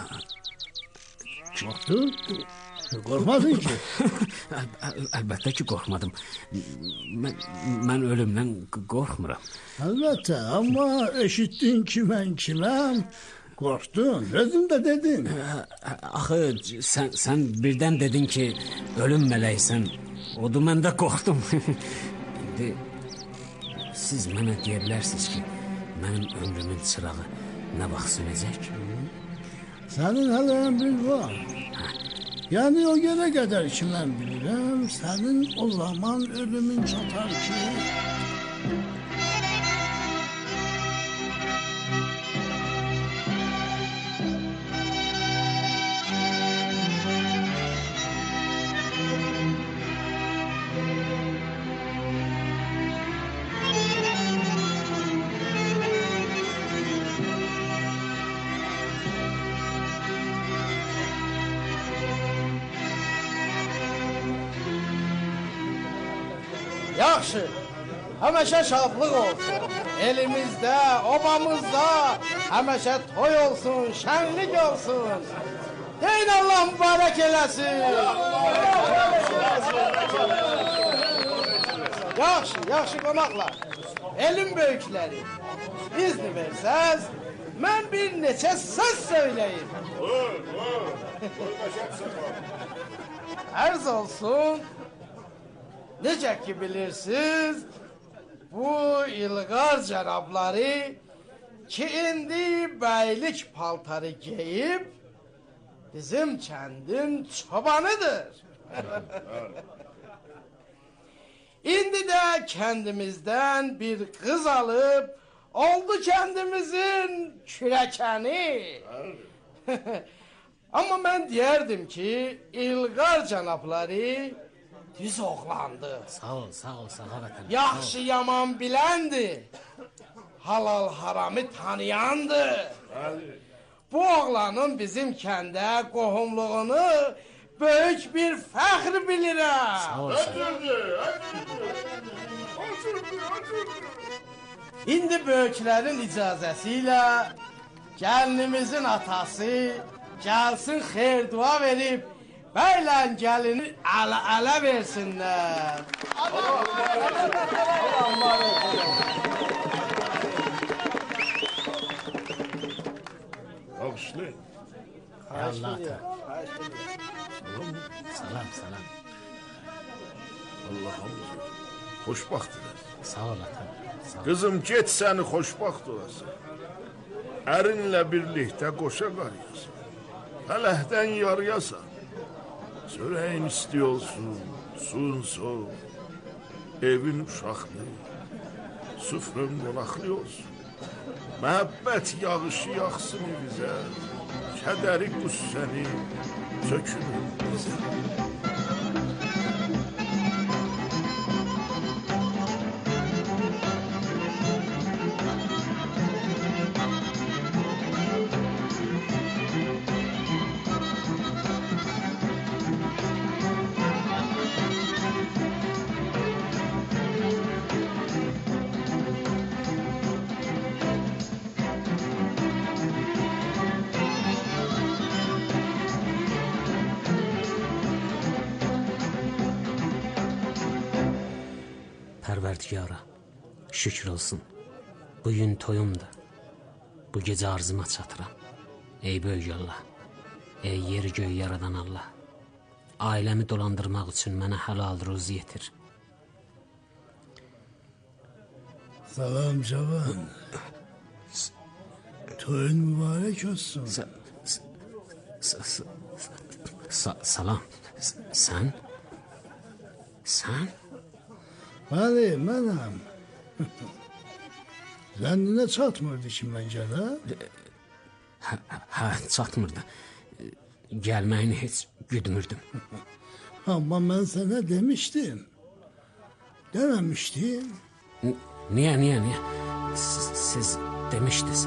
Korktun? Korkmadın ki. Əlbəttə ki, qorxmadım. Mən ölümdən qorxmuram. Elbette ama eşittin ki ben kimem. Korktun. Özün de dedin. Axı, sən birdən dedin ki, ölüm mələksən. Odu mən də qorxdum. İndi siz mənə deyə bilərsiniz ki, mənim ömrümün çırağı nə vaxt sönəcək? Senin hele emrin var. Yani o yere kadar ki ben bilirim, senin o zaman ölümün çatar ki. Yaxşı, həməşə şadlıq olsun. Elimizdə, obamızda həməşə toy olsun, şənlik olsun. Deyin Allah mübarək eləsin. Yaxşı qonaqlar. Elin böyükləri. İzni versəz, mən bir neçə söz söyləyim. Ərz olsun, necə ki bilirsiniz, bu İlqar cənabları ki indi bəylik paltarı geyib, bizim kəndin çobanıdır. İndi də kəndimizdən bir qız alıb, oldu kəndimizin kürəkəni. Amma mən deyərdim ki, İlqar cənabları düz oğlandı. Sağ ol vətən. Yaxşı yaman biləndir. Halal haramı tanıyandır. Bu oğlanın bizim kəndə qohumluğunu böyük bir fəxr bilirəm. Sağ ol. İndi böyüklərin icazəsi ilə gəlinimizin atası gəlsin xeyir dua verib bəylə gəlini ələ versinlər. Bağışlayın. Allah ata. Salam. Allah'ım xoşbaxt edər. Sağ ol ata. Qızım get səni xoşbaxt olasın. Ərinlə birlikdə qoşa qarıyasın. Fələhdən yarayasan. Çörəyin isti olsun, suyun soğuk. Evin uşaqlı, süfrün qonaqlı olsun. Məhəbbət yağışı yaxsın bizə. Kədəri qüssəni sökülür bizə. Pərverdigara, şükür olsun. Bugün toyumdur. Bu gecə arzıma çatıram. Ey böyük Allah, ey yeri göğü yaradan Allah. Ailəmi dolandırmaq üçün mənə halal ruzi yetir. Salam cavan. Toyun mübarek olsun. Salam. Sen? Bəli, mənəm. Zənnine çatmırdı ki mən gələ? Hə, çatmırdı. Gəlməyini heç güdmürdüm. Amma mən sənə demişdim. Deməmişdim. Niyə? Siz demişdiniz.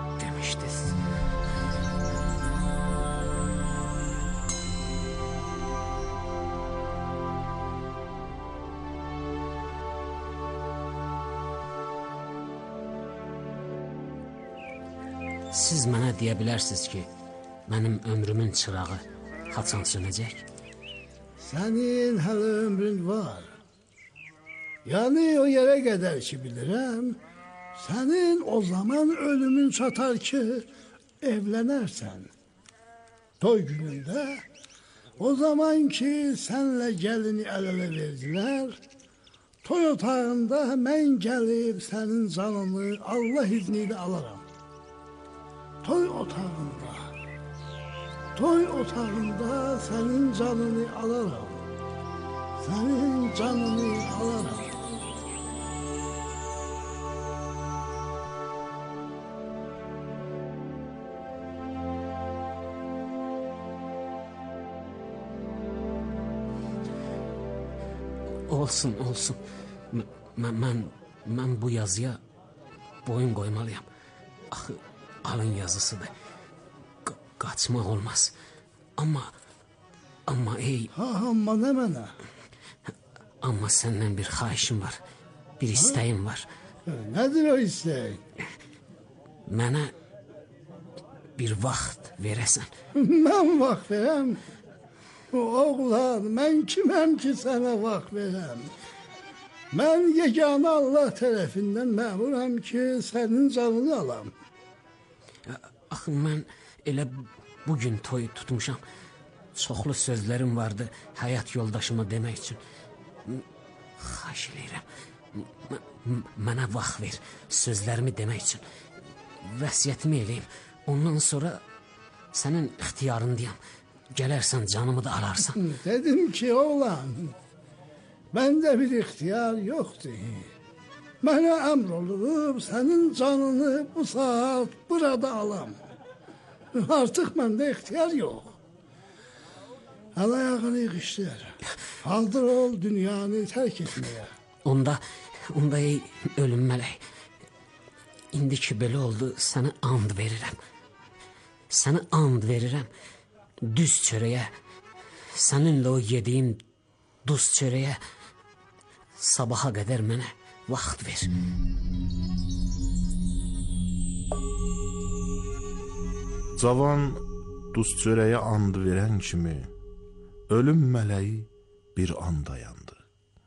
Siz mənə deyə bilərsiniz ki, mənim ömrümün çırağı haçan sönəcək? Sənin hələ ömrün var. Yəni o yerə qədər ki bilirəm, sənin o zaman ölümün çatar ki, evlənərsən. Toy günündə, o zaman ki sənlə gəlini əl-ələ verdilər, toy otağında mən gəlib sənin canını Allah izniyle alaram. Toy otağında sənin canını alaram. Sənin canını alaram. Olsun. Mən bu yazıya boyun qoymalıyam. Axı alın yazısıdır. Qaçmaq olmaz. Amma ey... Amma nə mənə? Amma səndən bir xahişim var. Bir istəyim var. Nədir o istəyin? Mənə bir vaxt verəsən. Mən vaxt verəm? Oğlan, mən kiməm ki sənə vaxt verəm? Mən yeganə Allah tərəfindən məmuram ki, sənin canını alam. Axı mən elə bugün toy tutmuşam. Çoxlu sözlərim vardı həyat yoldaşıma demək üçün. Xahiş edirəm. Mənə vaxt ver sözlərimi demək üçün. Vəsiyyətimi eləyim. Ondan sonra sənin ixtiyarındayam. Gələrsən canımı da alarsan. Dedim ki, oğlan, məndə bir ixtiyar yoxdur. Mənə əmr olub sənin canını bu saat burada alam. Artıq məndə ixtiyar yox. Əl ayağını yığışdır. Hazır ol dünyanı tərk etməyə. Onda ey ölüm mələk. İndi ki belə oldu, sənə and verirəm. Sənə and verirəm. Düz çörəyə, səninlə o yediyim duz çörəyə sabaha qədər mənə vaxt ver. Cavan duz çörəyə and verən kimi ölüm mələyi bir anda yandı.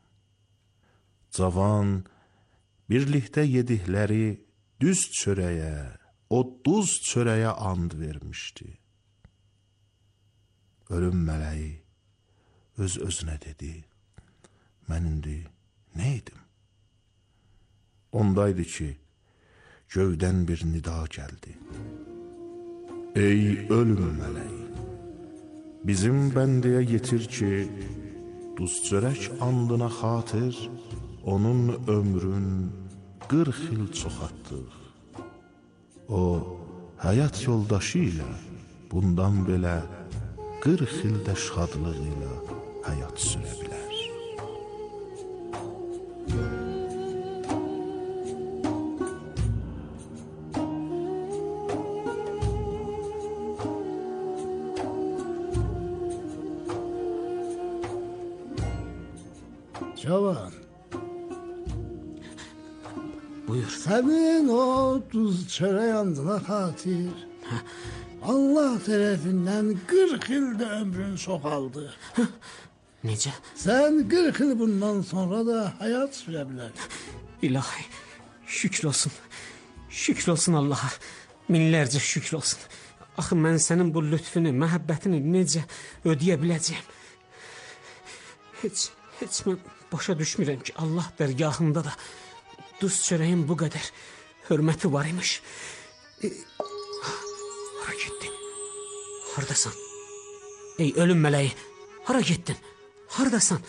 Cavan birlikdə yedikləri düz çörəyə, o duz çörəyə and vermişdi. Ölüm mələyi öz-özünə dedi, mən indi nə edim? Ondaydı ki, gövdən bir nida gəldi. Ey ölüm mələyi, bizim bəndəyə yetir ki, duz çörək andına xatır, onun ömrün 40 il çoxaltdıq. O, həyat yoldaşı ilə bundan belə 40 ildə şadlığı ilə həyat sürə bilər. Cavan, buyur. Sənin o duz çörək andına xatir Allah tərəfindən 40 ildə ömrün çoxaldı. Necə? Sən 40 il bundan sonra da həyat sürə bilər. İlahi, şükür olsun. Şükür olsun Allaha. Minlərcə şükür olsun. Axı mən sənin bu lütfünü, məhəbbətini necə ödəyə biləcəyəm? Heç mən başa düşmürəm ki, Allah dərgahında da duz çörəyin bu qədər hörməti var imiş. Hara getdin? Haradasan? Ey ölüm mələyi, hara getdin? Haradasan?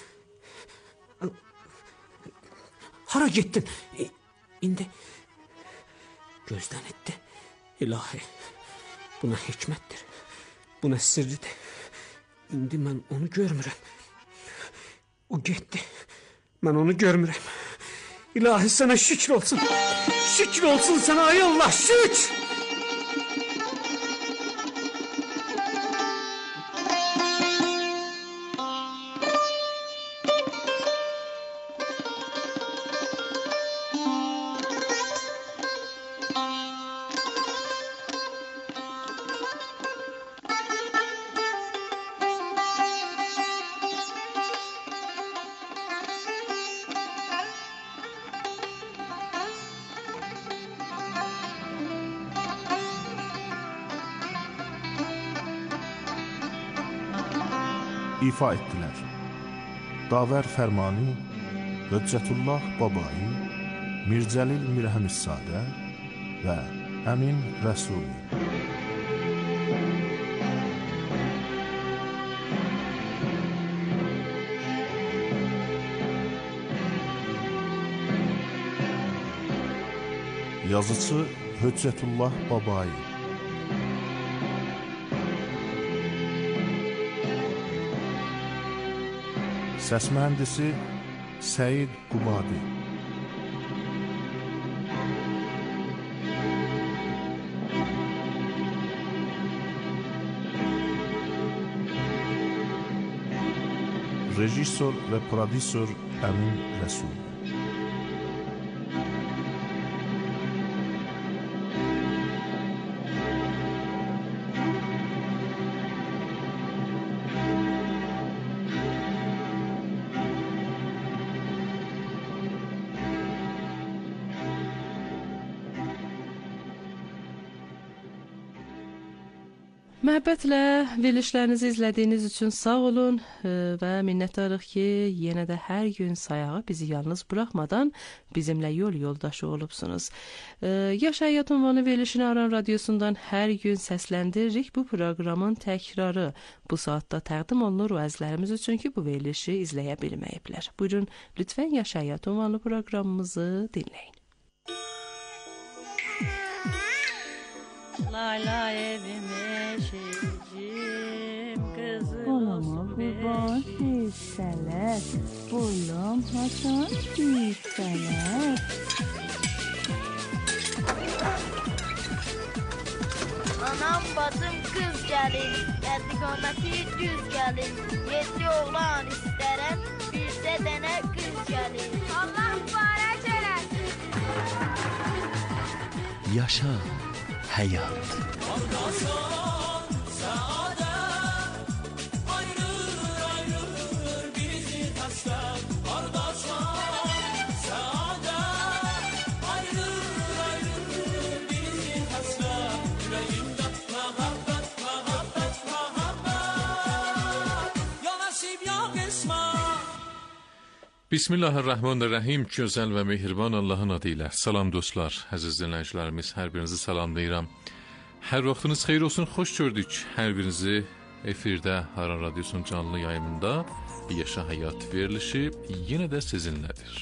Hara getdin? İndi gözdən etdi. İlahi, buna hikmətdir. Buna sirridir. İndi mən onu görmürəm. O getdi. Mən onu görmürəm. İlahi sana şükür olsun. Şükür olsun sana ay Allah, şükür. İfa etdilər. Davər Fərmani, Höccətullah Babai, Mirzəlil Mirhəmissadə və Əmin Rəsuli. Yazıcı Höccətullah Babai. Səs mühəndisi Səid Qubadi. Rejissor və prodüser Əmin Rəsul. Məhəbbətlə verilişlərinizi izlədiyiniz üçün sağ olun və minnətdarıq ki, yenə də hər gün sayağı bizi yalnız buraxmadan bizimlə yol yoldaşı olubsunuz. Yaş Həyat ünvanı verilişini Aran Radiosundan hər gün səsləndiririk. Bu proqramın təkrarı bu saatda təqdim olunur o əzlərimiz üçün ki, bu verilişi izləyə bilməyiblər. Buyurun, lütfən Yaş Həyat ünvanı proqramımızı dinləyin. Layla evime şecim kızım Olama kurban hisseler Boylam haçan hisseler Anam bacım kız gelin Erdikameti düz gelin Yedi oğlan isterem Bir de dene kız gelin Allah mübarek eylesin Yaşa hayat. Bismillahirrahmanirrahim. Gözəl və mehriban Allahın adı ilə. Salam dostlar, əziz dinləyicilərimiz, hər birinizi salamlayıram. Hər vaxtınız xeyir olsun, xoş gördük. Hər birinizi efirdə Aran Radiosunun canlı yayımında Yaşa Həyat verilişi yenə də sizinlədir.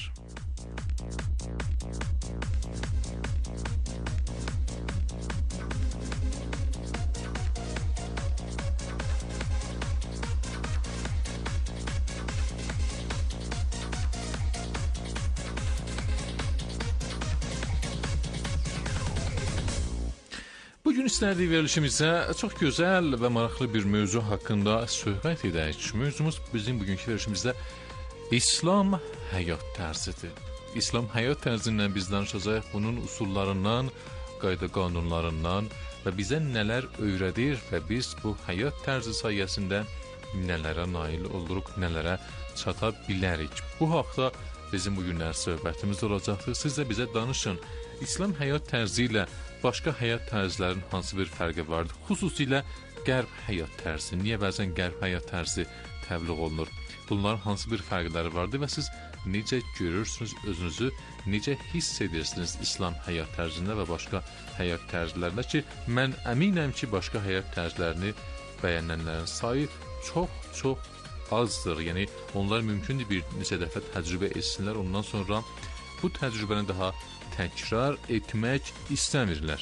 Bugün istərdik verilişimizə çox gözəl və maraqlı bir mövzu haqqında söhbət edək. Mövzumuz bizim bugünkü verilişimizdə İslam həyat tərzidir. İslam həyat tərzindən biz danışacağıq, bunun usullarından, qayda qanunlarından və bizə nələr öyrədir və biz bu həyat tərzi sayəsində nələrə nail oluruq, nələrə çata bilərik. Bu haqda bizim bugünlər söhbətimiz olacaqdır. Siz də bizə danışın. İslam həyat tərzi ilə başqa həyat tərzlərinin hansı bir fərqi vardır? Xüsusilə qərb həyat tərzi. Niyə bəzən qərb həyat tərzi təbliğ olunur? Bunların hansı bir fərqləri vardır və siz necə görürsünüz özünüzü, necə hiss edirsiniz İslam həyat tərzində və başqa həyat tərzlərində ki, mən əminəm ki, başqa həyat tərzlərini bəyənənlərin sayı çox azdır. Yəni, onlar mümkündür bir neçə dəfə təcrübə etsinlər, ondan sonra bu təcrübəni daha təkrar etmək istəmirlər.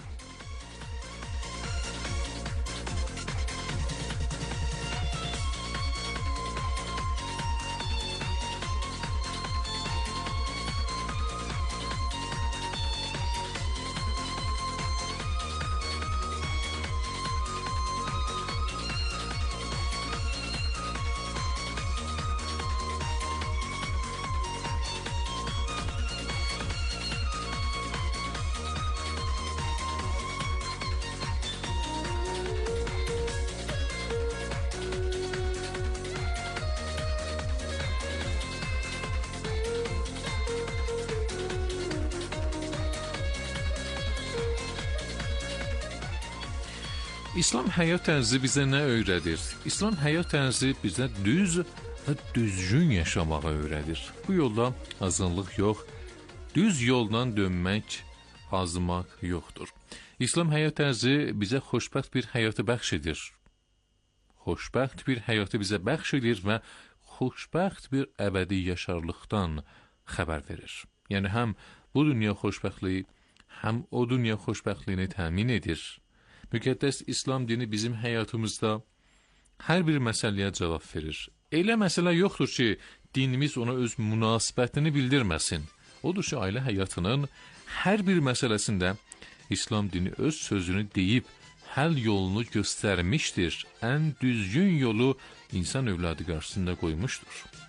İslam həyat tərzi bizə nə öyrədir? İslam həyat tərzi bizə düz və düzgün yaşamağı öyrədir. Bu yolda azınlıq yox, düz yoldan dönmək, azmaq yoxdur. İslam həyat tərzi bizə xoşbəxt bir həyatı bəxş edir. Xoşbəxt bir həyatı bizə bəxş edir və xoşbəxt bir əbədi yaşarlıqdan xəbər verir. Yəni, həm bu dünya xoşbəxtliyi, həm o dünya xoşbəxtliyini təmin edir. Müqəddəs İslam dini bizim həyatımızda hər bir məsələyə cavab verir. Elə məsələ yoxdur ki, dinimiz ona öz münasibətini bildirməsin. Odur ki, ailə həyatının hər bir məsələsində İslam dini öz sözünü deyib, həll yolunu göstərmişdir. Ən düzgün yolu insan övladı qarşısında qoymuşdur.